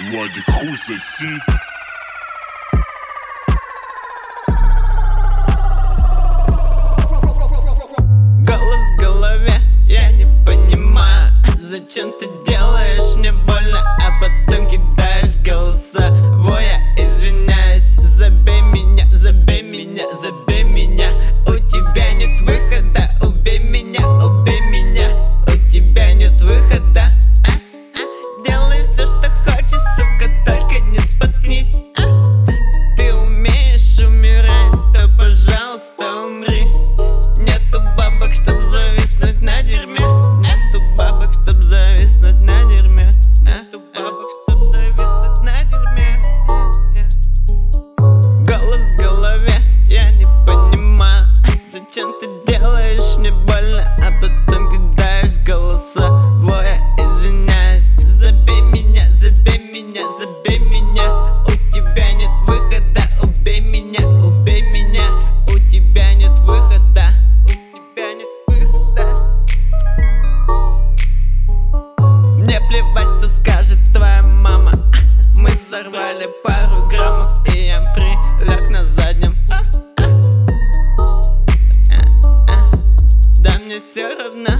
Владик, хуй соси. Голос в голове, я не понимаю, зачем ты делаешь мне больно, а потом кидаешь голосовое. Извиняюсь, забей меня, забей меня, забей меня. У тебя нет выхода, убей меня, убей меня. У тебя нет выхода. Делай все, что хочешь, сука, только не споткнись. Ты умеешь умирать, то пожалуйста умри. Нету бабок, чтоб зависнуть на дерьме. Нету бабок, чтоб зависнуть на дерьме. Нету бабок, чтоб зависнуть на дерьме. Голос в голове, я не понимаю, зачем ты делаешь мне больно, а потом кидаешь голосовое. Извиняюсь, забей меня, забей меня, забей меня. У тебя нет выхода, убей меня, убей меня. У тебя нет выхода, у тебя нет выхода. Мне плевать, что скажет твоя мама. Мы сорвали пару граммов, и я прилег на заднем. Да мне все равно.